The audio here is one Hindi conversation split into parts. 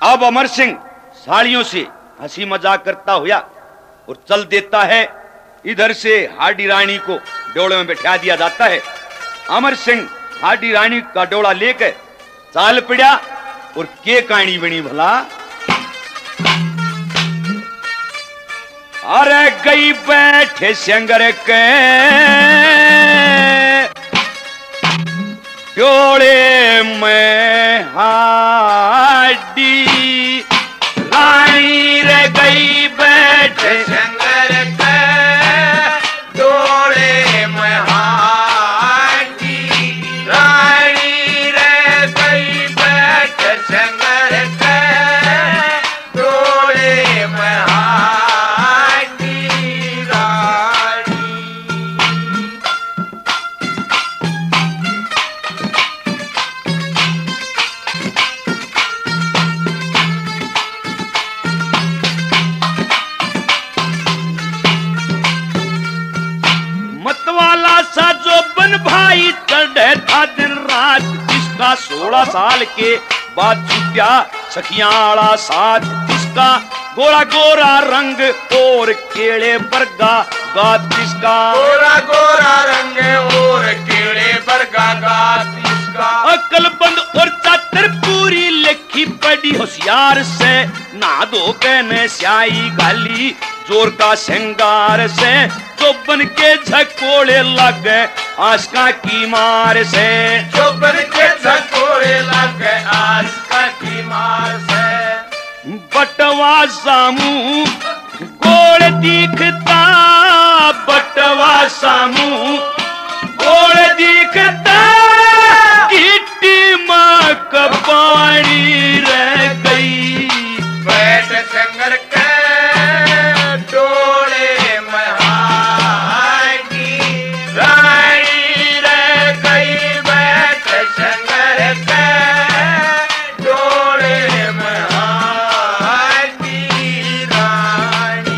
अब अमर सिंह साड़ियों से हंसी मजाक करता हुआ और चल देता है। इधर से हाडी रानी को डोले में बैठा दिया जाता है। अमर सिंह हाडी रानी का डोला लेकर चाल पड़ा और के कहानी बनी भला। अरे गई बैठे संगर के डोले में हाडी रानी रे गई बैठे संगर के डोले में हाडी रानी रे गई बैठे संगर के डोले में हाडी रानी। मतवाला सा जो बन भाई चढ़े था दिन रात, जिसका 16 साल के बाद छूटा सखियाड़ा साथ, जिसका गोरा गोरा रंग और केड़े बरगा गात, जिसका गोरा गोरा रंग और केड़े बरगा गात, जिसका अकल बंद और चातर पूरी लिखी पड़ी होशियार से, ना दो कहने स्याही गाली जोर का श्रृंगार से, जो बन के झकोड़े लगे आस्का की मार से, जो बन के झकोड़े लगे आस्का की मार से। बटवा सामू गोड़ दिखता, बटवा सामू गोड़ दिखता, गिट्टी माँ का पानी रह गई बैठ संगर के डोले में हाडी रानी रे गई बैठ संगर के डोले में हाडी रानी।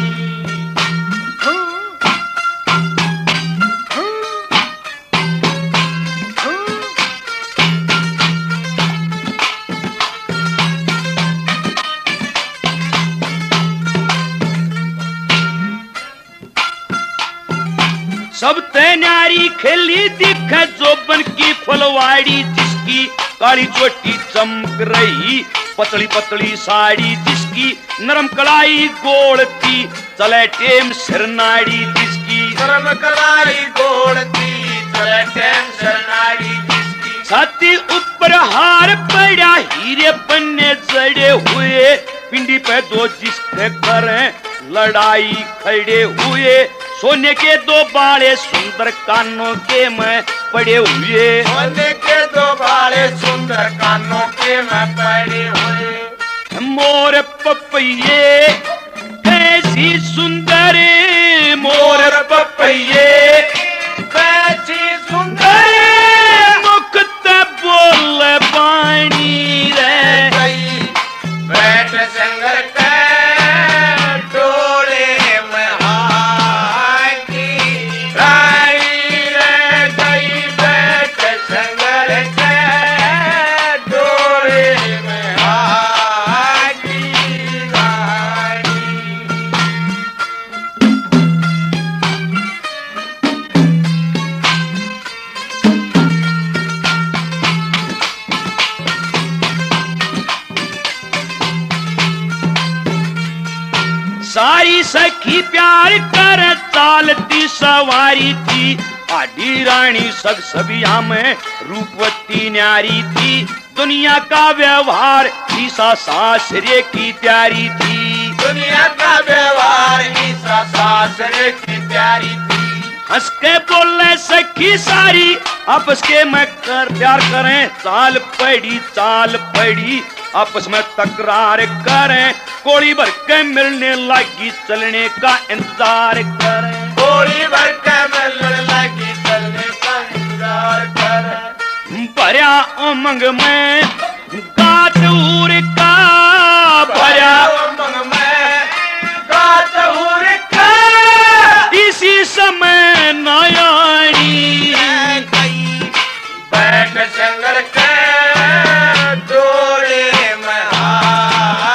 सब तैनारी खेली दिख जोबन की फलवाड़ी, जिसकी काली चोटी चमक रही पतली पतली साड़ी, जिसकी नरम कलाई गोड़ थी चले टेम सिरनाड़ी, जिसकी नरम कलाई गोड़ थी चले टेम सिरनाड़ी, जिसकी छाती ऊपर हार पड़ा हीरे पन्ने जड़े हुए, पिंडी पे दो जिसके करें लड़ाई खड़े हुए, सोने के 2 बाले सुंदर कानों के में पड़े हुए, सोने के 2 बाले सुंदर कानों के में पड़े हुए। मोर पपैये कैसी सुंदर, मोर पपैये कैसी सुंदर, मुक्त बोल पानी रे गई बैठ संगर के डोले में हाडी रानी रे गई बैठ संगर के डोले में हाडी रानी। सारी सखी प्यार कर चालती सवारी थी, हाडी रानी सग सबिया में रूपवती न्यारी थी, दुनिया का व्यवहार ईसा सासरे की प्यारी थी, दुनिया का व्यवहार ईसा सासरे की प्यारी थी। हंस के बोले सखी सारी आपस के में कर प्यार करें, चाल पड़ी आपस में तकरार करें, कोड़ी भर के मिलने लगी चलने का इंतजार करें, कोड़ी भर के मिलने लगी चलने का इंतजार करें। भरा उमंग में गात उर का, भरा उमंग में गात उर का, इसी समय नयानी बैठ संगर के डोले में हाडी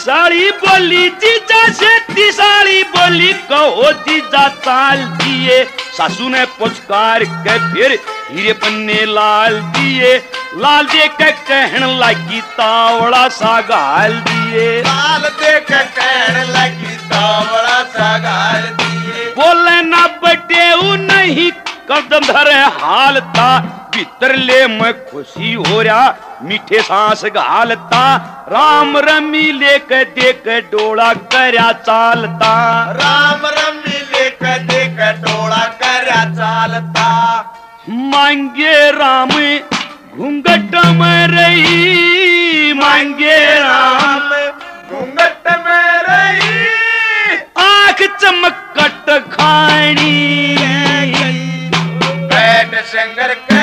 साली बोली जीजा से तिसाली बोली कहो जीजा चाल दिए। सासू ने पुचकार के फिर हीरे पन्ने लाल दिए। लाल दे के कहन लगी तावड़ा सा गाल दिए। लाल दे के कहन लगी तावड़ा सा गाल दिए। बोले ना बटेऊ नहीं कदम धरे हालता। भीतर ले मैं खुशी हो रहा मीठे सांस घालता। राम रमी लेके देख डोला करया चालता। राम रमी लेके देख डोला करया चालता। मांगे राम घूंघट में रही। मांगे राम घूंघट में रही। आंख चमकट खानी। बैठ शंकर